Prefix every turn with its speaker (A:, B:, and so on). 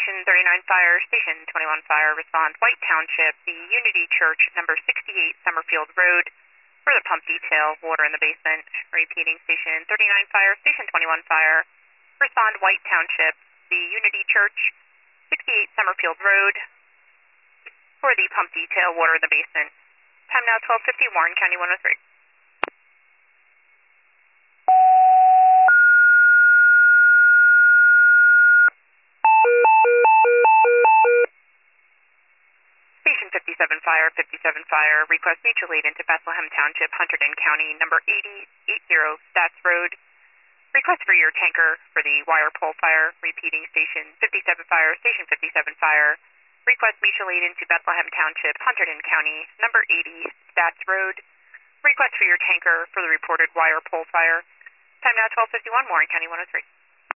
A: Station 39 Fire, Station 21 Fire, respond White Township, the Unity Church, number 68 Summerfield Road, for the pump detail, water in the basement. Repeating, Station 39 Fire, Station 21 Fire, respond White Township, the Unity Church, 68 Summerfield Road, for the pump detail, water in the basement. Time now 12:50, Warren County 103. Station 57 Fire, 57 Fire, request mutual aid into Bethlehem Township, Hunterdon County, number 8080 Stats Road. Request for your tanker for the wire pole fire. Repeating, Station 57 Fire, Station 57 Fire. Request mutual aid into Bethlehem Township, Hunterdon County, number 80 Stats Road. Request for your tanker for the reported wire pole fire. Time now 12:51, Warren County 103.